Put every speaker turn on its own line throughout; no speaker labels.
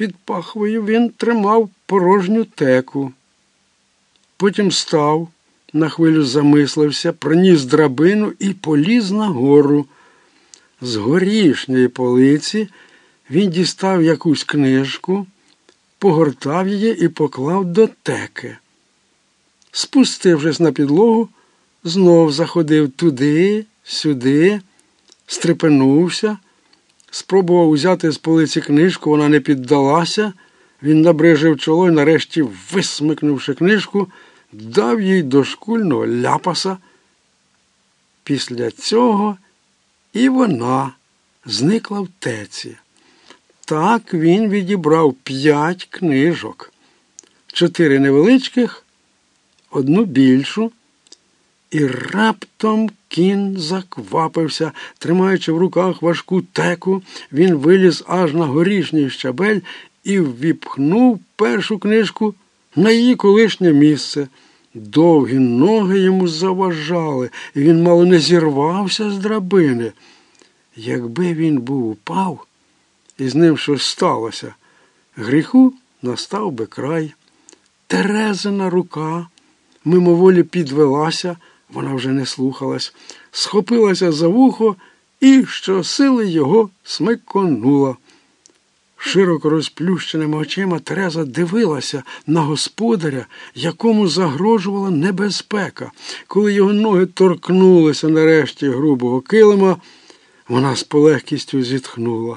Під пахвою він тримав порожню теку. Потім став, на хвилю замислився, приніс драбину і поліз нагору. З горішньої полиці він дістав якусь книжку, погортав її і поклав до теки. Спустившись на підлогу, знов заходив туди, сюди, стрепенувся, спробував узяти з полиці книжку, вона не піддалася. Він набрижив чоло і нарешті, висмикнувши книжку, дав їй дошкульного ляпаса. Після цього і вона зникла в теці. Так він відібрав 5 книжок. 4 невеличких, 1 більшу. І раптом кін заквапився. Тримаючи в руках важку теку, він виліз аж на горішній щабель і ввіпхнув першу книжку на її колишнє місце. Довгі ноги йому заважали, і він мало не зірвався з драбини. Якби він був упав, і з ним щось сталося, гріху настав би край. Терезина рука мимоволі підвелася, вона вже не слухалась, схопилася за вухо і щосили його смиконула. Широко розплющеними очима Тереза дивилася на господаря, якому загрожувала небезпека. Коли його ноги торкнулися нарешті грубого килима, вона з полегкістю зітхнула.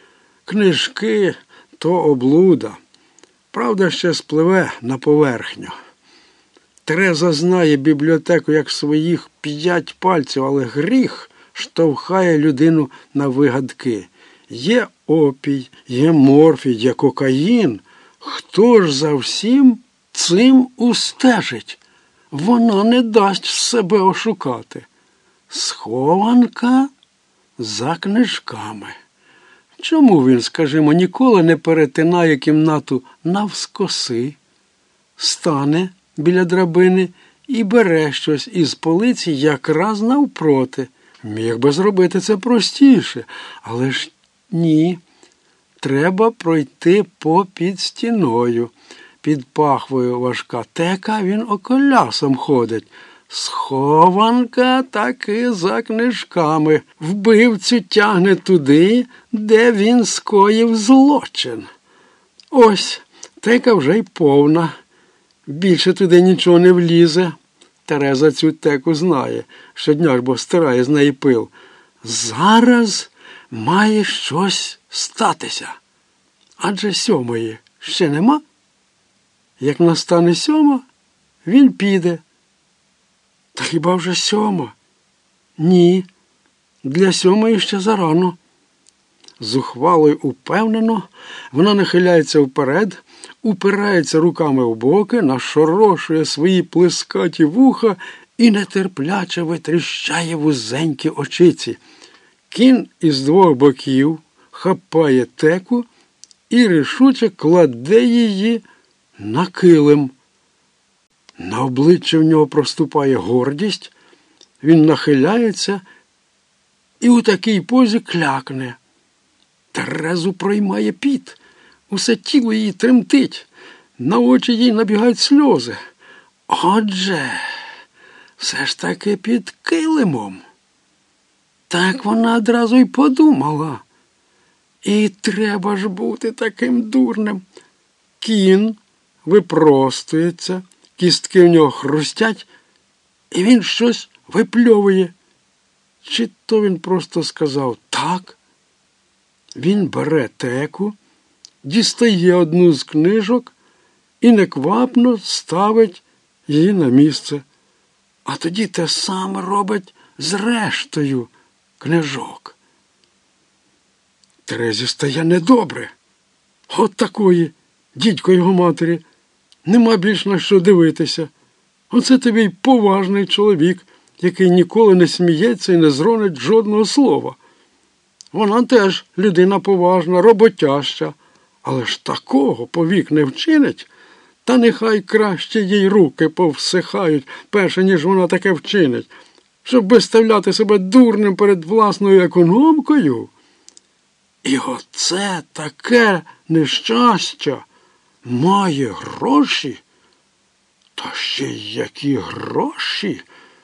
Книжки – то облуда. Правда, ще спливе на поверхню. Тереза знає бібліотеку як своїх 5 пальців, але гріх штовхає людину на вигадки. Є опій, є морфій, є кокаїн. Хто ж за всім цим устежить? Вона не дасть себе ошукати. Схованка за книжками. Чому він, скажімо, ніколи не перетинає кімнату навскоси, стане біля драбини і бере щось із полиці якраз навпроти? Міг би зробити це простіше, але ж ні. Треба пройти попід стіною. Під пахвою важка тека, він околясом ходить. Схованка таки за книжками. Вбивцю тягне туди, де він скоїв злочин. Ось, тека вже й повна. Більше туди нічого не влізе. Тереза цю теку знає. Щодня ж бо стирає з неї пил. Зараз має щось статися. Адже 7-ї ще нема. Як настане 7, він піде. Та хіба вже 7? Ні, для 7-ї ще зарано. Зухвало й упевнено вона нахиляється вперед, упирається руками в боки, нашорошує свої плескаті вуха і нетерпляче витріщає вузенькі очиці. Кін із 2 боків хапає теку і рішуче кладе її на килим. На обличчі в нього проступає гордість, він нахиляється і у такій позі клякне. Терезу проймає піт, усе тіло її тремтить, на очі їй набігають сльози. Отже, все ж таки під килимом. Так вона одразу й подумала. І треба ж бути таким дурним. Кін випростується, кістки в нього хрустять, і він щось випльовує. Чи то він просто сказав «так»? Він бере теку, дістає одну з книжок і неквапно ставить її на місце. А тоді те саме робить з рештою книжок. Терезі стає недобре. От такої, дідько його матері, нема більш на що дивитися. Оце тобі й поважний чоловік, який ніколи не сміється і не зронить жодного слова. Вона теж людина поважна, роботяща, але ж такого повік не вчинить. Та нехай краще їй руки повсихають, перше, ніж вона таке вчинить, щоб виставляти себе дурним перед власною економкою. І оце таке нещастя має гроші? Та ще й які гроші?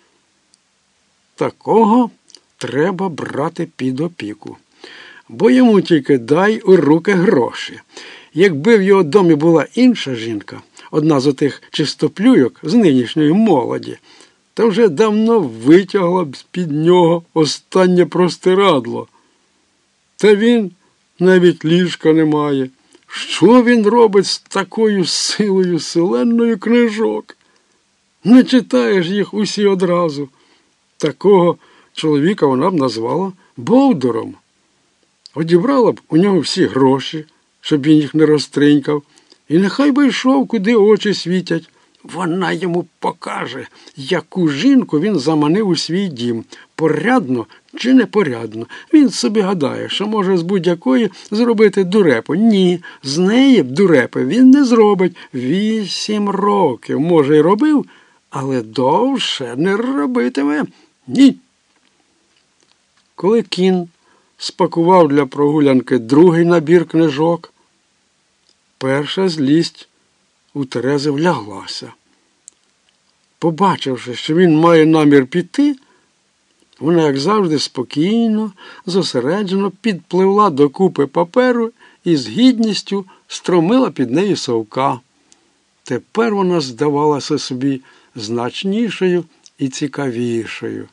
Такого треба брати під опіку. Бо йому тільки дай у руки гроші. Якби в його домі була інша жінка, одна з отих чистоплюйок з нинішньої молоді, то вже давно витягла б з-під нього останнє простирадло. Та він навіть ліжка не має. Що він робить з такою силою селенною книжок? Не читаєш їх усі одразу. Такого чоловіка вона б назвала бовдуром. Одібрала б у нього всі гроші, щоб він їх не розтринькав, і нехай би йшов, куди очі світять. Вона йому покаже, яку жінку він заманив у свій дім. Порядно чи непорядно. Він собі гадає, що може з будь-якої зробити дурепу. Ні, з неї б дурепи він не зробить. 8 років, може, й робив, але довше не робитиме. Ні. Коли кін спакував для прогулянки другий набір книжок, перша злість у Терези вляглася. Побачивши, що він має намір піти, вона, як завжди, спокійно, зосереджено підпливла до купи паперу і з гідністю стромила під неї совка. Тепер вона здавалася собі значнішою і цікавішою.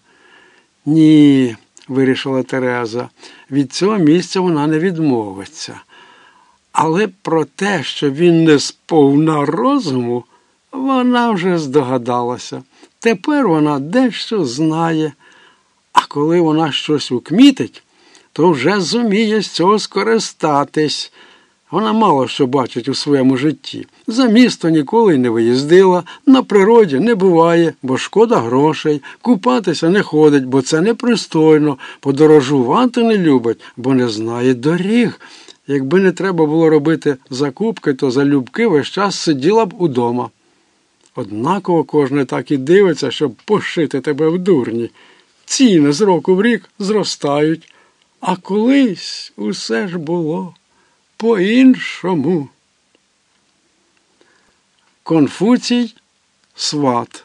Ні, вирішила Тереза, від цього місця вона не відмовиться. Але про те, що він не сповна розуму, вона вже здогадалася. Тепер вона дещо знає. А коли вона щосьукмітить, то вже зуміє з цього скористатись. Вона мало що бачить у своєму житті. За місто ніколи й не виїздила, на природі не буває, бо шкода грошей, купатися не ходить, бо це непристойно, подорожувати не любить, бо не знає доріг. Якби не треба було робити закупки, то залюбки весь час сиділа б удома. Однаково кожне так і дивиться, щоб пошити тебе в дурні. Ціни з року в рік зростають, а колись усе ж було по-іншому. Конфуцій сват.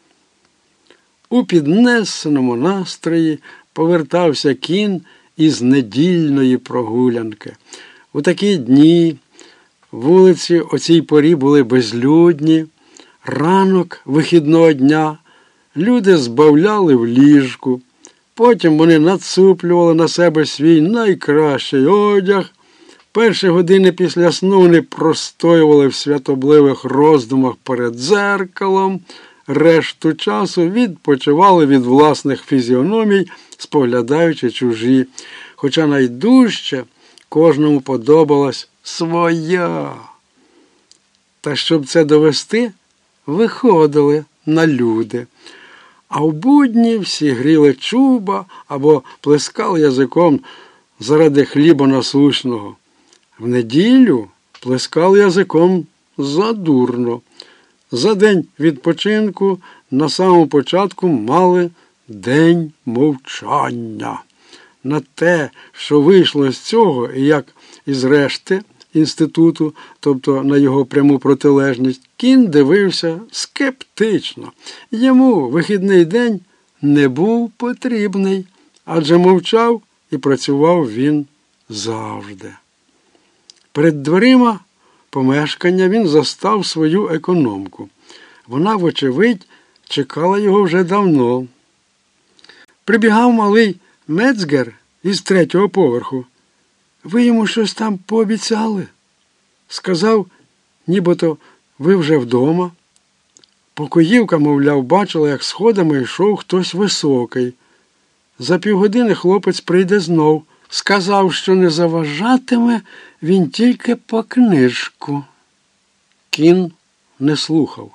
У піднесеному настрої повертався кін із недільної прогулянки. У такі дні вулиці о цій порі були безлюдні, ранок вихідного дня люди збавляли в ліжку, потім вони нацуплювали на себе свій найкращий одяг, перші години після сну вони простоювали в святобливих роздумах перед дзеркалом, решту часу відпочивали від власних фізіономій, споглядаючи чужі. Хоча найдужче кожному подобалась своя. Та щоб це довести, виходили на люди. А в будні всі гріли чуба або плескали язиком заради хліба насущного. В неділю плескали язиком задурно. За день відпочинку на самому початку мали день мовчання. На те, що вийшло з цього, і як із решти інституту, тобто на його пряму протилежність, кін дивився скептично. Йому вихідний день не був потрібний, адже мовчав і працював він завжди. Перед дверима помешкання він застав свою економку. Вона, вочевидь, чекала його вже давно. Прибігав малий Мецгер із 3-го поверху. Ви йому щось там пообіцяли? Сказав, нібито ви вже вдома. Покоївка, мовляв, бачила, як сходами йшов хтось високий. За півгодини хлопець прийде знов. Сказав, що не заважатиме він тільки по книжку. Кін не слухав.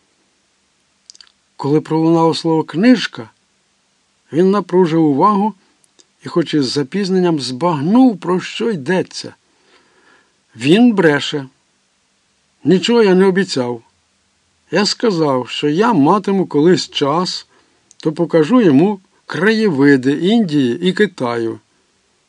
Коли пролунало слово «книжка», він напружив увагу і хоч із запізненням збагнув, про що йдеться. Він бреше. Нічого я не обіцяв. Я сказав, що я матиму колись час, то покажу йому краєвиди Індії і Китаю.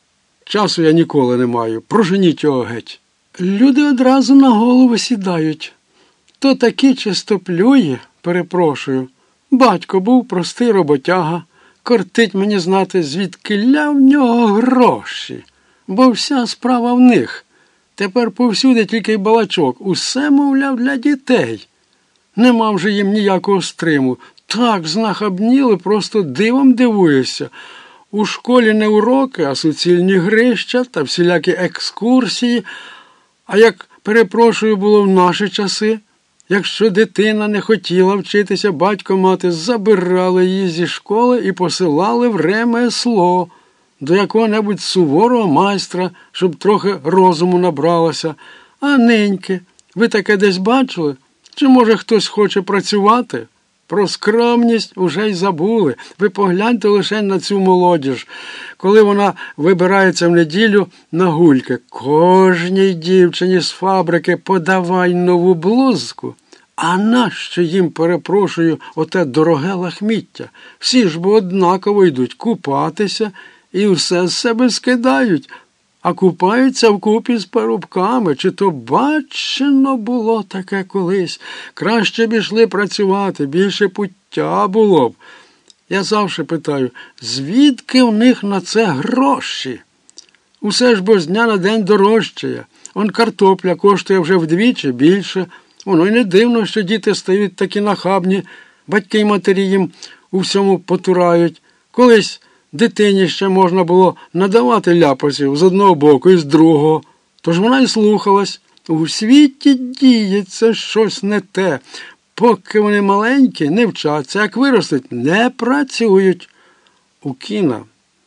Часу я ніколи не маю. Проженіть його геть. Люди одразу на голову сідають. То такі чистоплює, перепрошую. Батько був простий роботяга. Кортить мені знати, звідкиля в нього гроші. Бо вся справа в них. Тепер повсюди тільки й балачок. Усе, мовляв, для дітей. Нема вже їм ніякого стриму. Так знахабніли, просто дивом дивуєшся. У школі не уроки, а суцільні грища та всілякі екскурсії. А як, перепрошую, було в наші часи, якщо дитина не хотіла вчитися, батько-мати забирали її зі школи і посилали в ремесло до якого-небудь суворого майстра, щоб трохи розуму набралося. А ниньки, ви таке десь бачили? Чи, може, хтось хоче працювати? Про скромність уже й забули. Ви погляньте лише на цю молодіж. Коли вона вибирається в неділю на гульки, кожній дівчині з фабрики подавай нову блузку. А нащо їм, перепрошую, оте дороге лахміття? Всі ж бо однаково йдуть купатися і все з себе скидають, а купаються вкупі з парубками. Чи то бачено було таке колись? Краще б ішли працювати, більше пуття було б. Я завжди питаю, звідки в них на це гроші? Усе ж бо з дня на день дорожчає. Он картопля коштує вже вдвічі більше. Воно й не дивно, що діти стають такі нахабні, батьки й матері їм у всьому потурають. Колись дитині ще можна було надавати ляпасів з одного боку і з другого. Тож вона й слухалась. У світі діється щось не те. Поки вони маленькі, не вчаться, як виростуть, не працюють. У Кіна,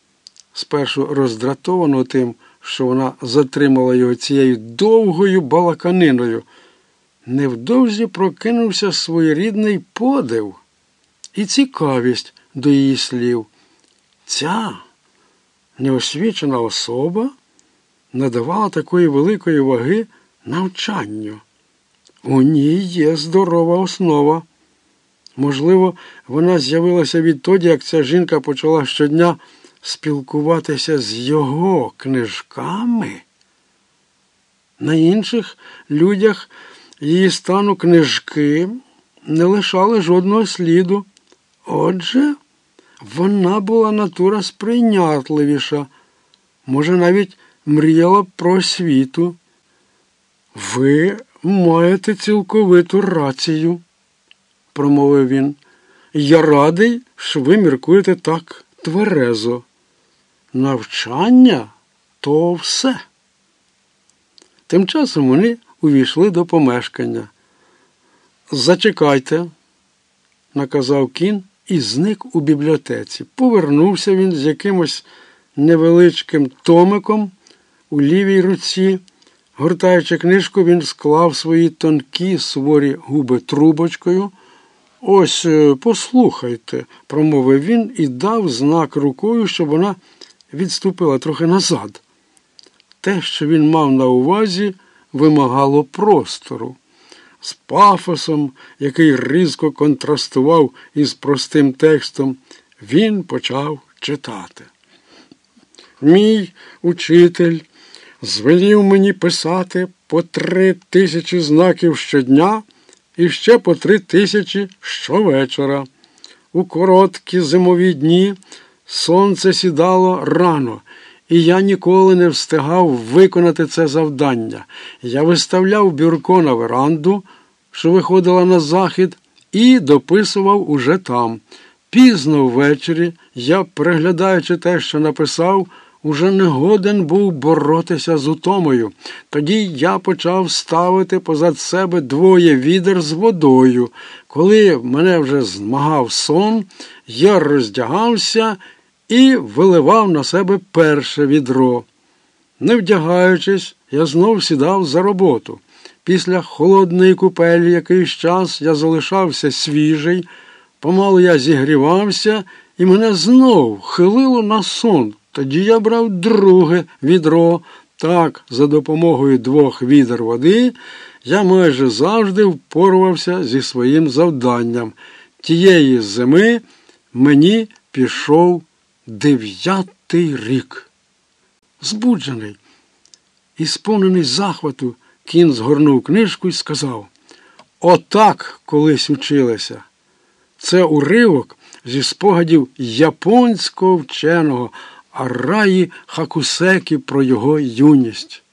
спершу роздратовано тим, що вона затримала його цією довгою балаканиною, невдовзі прокинувся своєрідний подив і цікавість до її слів. Ця неосвічена особа надавала такої великої ваги навчанню. У ній є здорова основа. Можливо, вона з'явилася відтоді, як ця жінка почала щодня спілкуватися з його книжками. На інших людях її стану книжки не лишали жодного сліду. Отже, вона була натура сприйнятливіша, може, навіть мріяла про освіту. Ви маєте цілковиту рацію, промовив він. Я радий, що ви міркуєте так тверезо. Навчання – то все. Тим часом вони увійшли до помешкання. «Зачекайте», – наказав Кін і зник у бібліотеці. Повернувся він з якимось невеличким томиком у лівій руці. Гортаючи книжку, він склав свої тонкі суворі губи трубочкою. «Ось, послухайте», – промовив він і дав знак рукою, щоб вона відступила трохи назад. Те, що він мав на увазі, вимагало простору. З пафосом, який різко контрастував із простим текстом, він почав читати. «Мій учитель звелів мені писати по 3000 знаків щодня і ще по 3000 щовечора. У короткі зимові дні сонце сідало рано, і я ніколи не встигав виконати це завдання. Я виставляв бюрко на веранду, що виходила на захід, і дописував уже там. Пізно ввечері я, переглядаючи те, що написав, уже не годен був боротися з утомою. Тоді я почав ставити позад себе 2 відер з водою. Коли мене вже змагав сон, я роздягався і виливав на себе перше відро. Не вдягаючись, я знов сідав за роботу. Після холодної купелі якийсь час я залишався свіжий, помалу я зігрівався, і мене знов хилило на сон. Тоді я брав друге відро. Так, за допомогою 2 відер води, я майже завжди впорувався зі своїм завданням. Тієї зими мені пішов 9-й рік. збуджений. І, сповнений захвату, кін згорнув книжку і сказав: «Отак колись училися». Це уривок зі спогадів японського вченого Араї Хакусекі про його юність.